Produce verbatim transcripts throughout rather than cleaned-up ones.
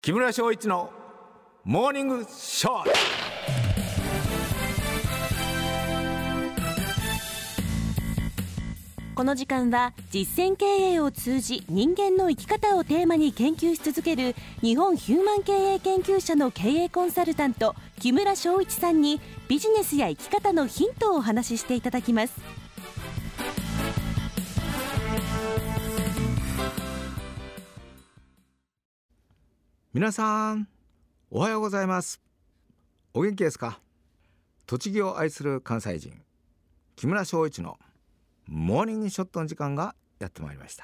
木村翔一のモーニングショー。 この時間は実践経営を通じ人間の生き方をテーマに研究し続ける日本ヒューマン経営研究者の経営コンサルタント木村翔一さんにビジネスや生き方のヒントをお話ししていただきます。 皆さんおはようございます。お元気ですか？栃木を愛する関西人木村翔一のモーニングショットの時間がやってまいりました。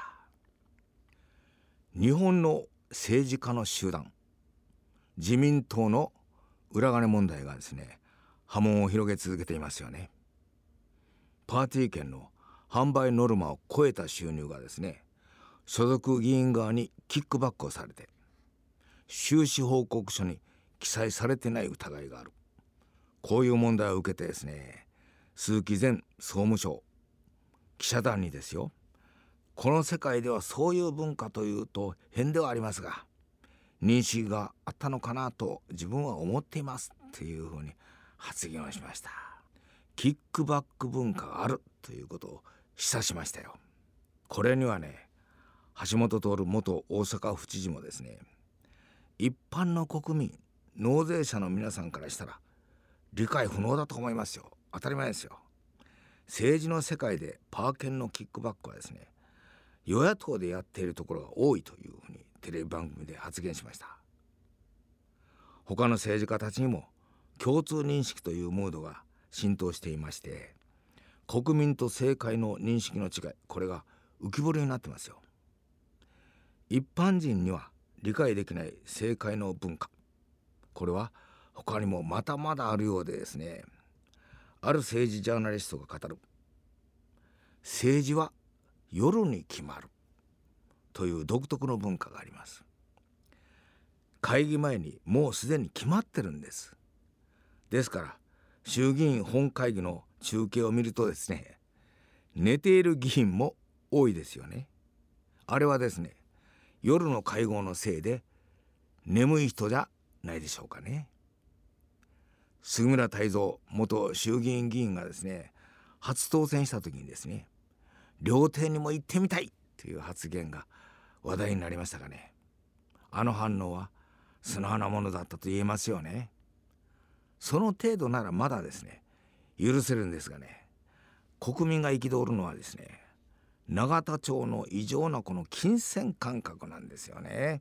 日本の政治家の集団自民党の裏金問題がですね、波紋を広げ続けていますよね。パーティー券の販売ノルマを超えた収入がですね、所属議員側にキックバックをされて収支報告書に記載されてない疑いがある。こういう問題を受けてですね、鈴木前総務省記者団にですよ、この世界ではそういう文化というと変ではありますが認識があったのかなと自分は思っていますというふうに発言をしました。キックバック文化があるということを示唆しましたよ。これにはね、橋本徹元大阪府知事もですね、一般の国民納税者の皆さんからしたら理解不能だと思いますよ。当たり前ですよ。政治の世界でパー券のキックバックはですね、与野党でやっているところが多いというふうにテレビ番組で発言しました。他の政治家たちにも共通認識というムードが浸透していまして、国民と政界の認識の違い、これが浮き彫りになってますよ。一般人には理解できない政界の文化、これは他にもまたまだあるようでですね、ある政治ジャーナリストが語る政治は夜に決まるという独特の文化があります。会議前にもうすでに決まってるんです。ですから衆議院本会議の中継を見るとですね、寝ている議員も多いですよね。あれはですね、夜の会合のせいで眠い人じゃないでしょうかね。杉村太蔵元衆議院議員がですね、初当選した時にですね、料亭にも行ってみたいという発言が話題になりましたがね、あの反応は素直なものだったと言えますよね。その程度ならまだですね許せるんですがね、国民が憤るのはですね、永田町の異常なこの金銭感覚なんですよね。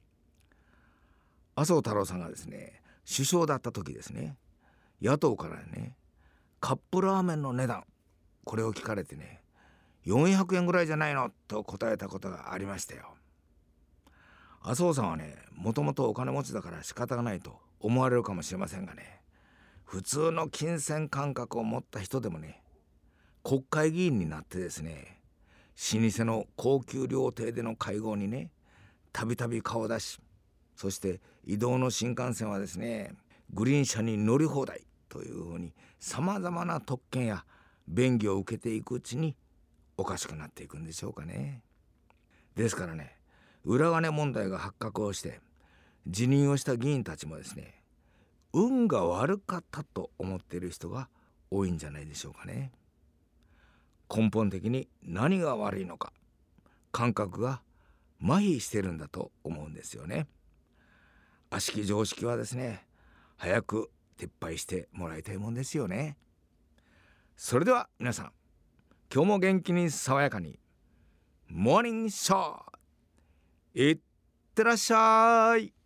麻生太郎さんがですね首相だった時ですね、野党からね、カップラーメンの値段、これを聞かれてね、よんひゃくえんぐらいじゃないのと答えたことがありましたよ。麻生さんはね、もともとお金持ちだから仕方がないと思われるかもしれませんがね、普通の金銭感覚を持った人でもね、国会議員になってですね、老舗の高級料亭での会合にね、たびたび顔を出し、そして移動の新幹線はですね、グリーン車に乗り放題というふうにさまざまな特権や便宜を受けていくうちにおかしくなっていくんでしょうかね。ですからね、裏金問題が発覚をして辞任をした議員たちもですね、運が悪かったと思っている人が多いんじゃないでしょうかね。根本的に何が悪いのか、感覚が麻痺してるんだと思うんですよね。悪しき常識はですね、早く撤廃してもらいたいもんですよね。それでは皆さん、今日も元気に爽やかにモーニングショー、いってらっしゃい。